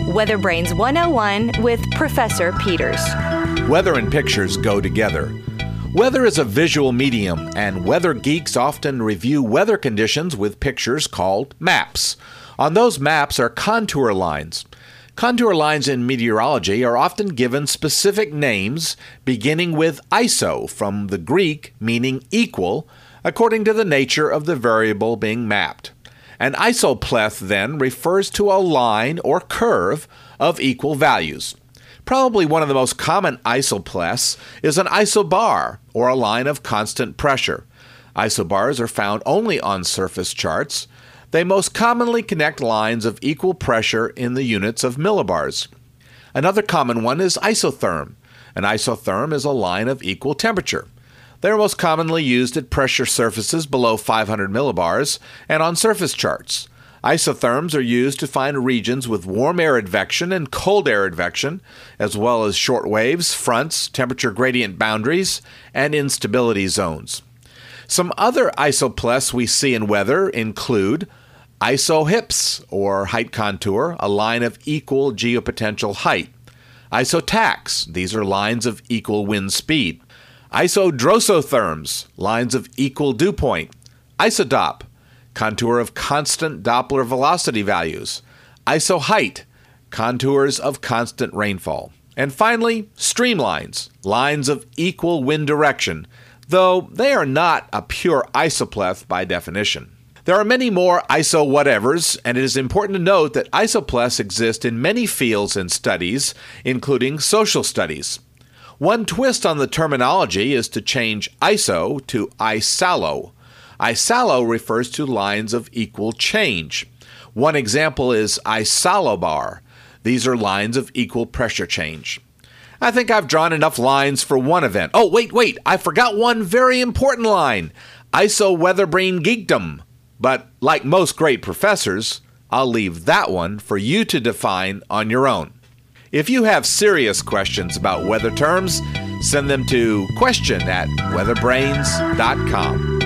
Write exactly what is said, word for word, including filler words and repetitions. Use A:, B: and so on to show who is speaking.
A: Weather Brains one oh one with Professor Peters.
B: Weather and pictures go together. Weather is a visual medium, and weather geeks often review weather conditions with pictures called maps. On those maps are contour lines. Contour lines in meteorology are often given specific names beginning with iso, from the Greek meaning equal, according to the nature of the variable being mapped. An isopleth then refers to a line or curve of equal values. Probably one of the most common isopleths is an isobar, or a line of constant pressure. Isobars are found only on surface charts. They most commonly connect lines of equal pressure in the units of millibars. Another common one is isotherm. An isotherm is a line of equal temperature. They are most commonly used at pressure surfaces below five hundred millibars and on surface charts. Isotherms are used to find regions with warm air advection and cold air advection, as well as short waves, fronts, temperature gradient boundaries, and instability zones. Some other isopleths we see in weather include isohyps, or height contour, a line of equal geopotential height. Isotachs, these are lines of equal wind speed. Isodrosotherms, lines of equal dew point. Isodop, contour of constant Doppler velocity values. Isoheight, contours of constant rainfall. And finally, streamlines, lines of equal wind direction, though they are not a pure isopleth by definition. There are many more iso-whatevers, and it is important to note that isopleths exist in many fields and studies, including social studies. One twist on the terminology is to change iso to isalo. Isalo refers to lines of equal change. One example is isalobar. These are lines of equal pressure change. I think I've drawn enough lines for one event. Oh, wait, wait, I forgot one very important line. Iso-weatherbrain geekdom. But like most great professors, I'll leave that one for you to define on your own. If you have serious questions about weather terms, send them to question at weatherbrains dot com.